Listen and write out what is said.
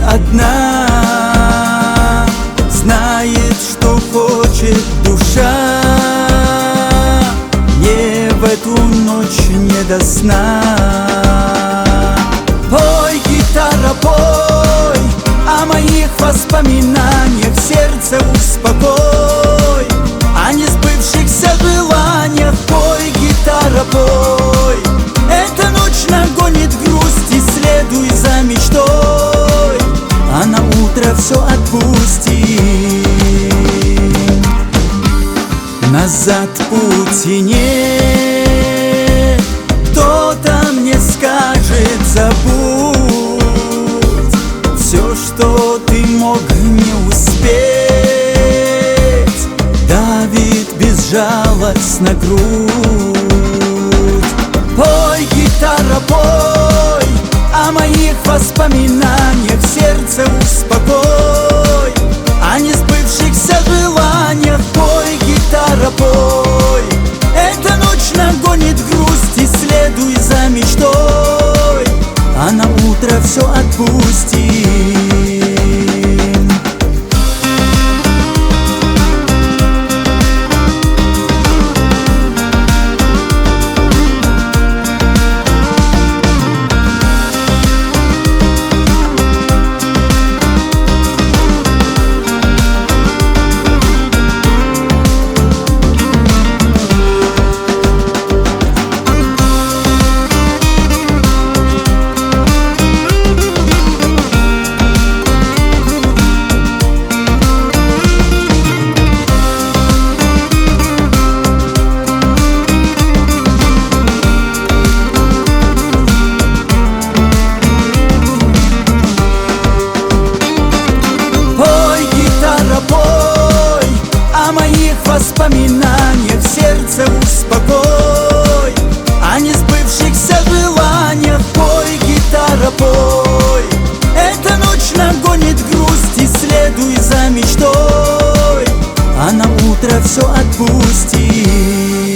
одна знает, что хочет душа. Мне в эту ночь не до сна. Пой, гитара, пой о моих воспоминаниях, сердце успокой, о несбывшихся желаниях. Пой, гитара, пой, эта ночь нагонит грусть, и следуй за мечтой, а на утро все отпусти. Назад пути нет, кто-то мне скажет: забудь все, что ты мог не успеть. Давит безжалостно грудь. Пой, гитара, пой о моих воспоминаниях, сердце успокой, о несбывшихся желаниях. Пой, гитара, пой, эта ночь нагонит грусть, и следуй за мечтой, а на утро все отпусти. Пой о моих воспоминаниях, сердце успокой, о несбывшихся желаниях. Пой, гитара, пой, эта ночь нагонит грусть, и следуй за мечтой, а на утро все отпусти.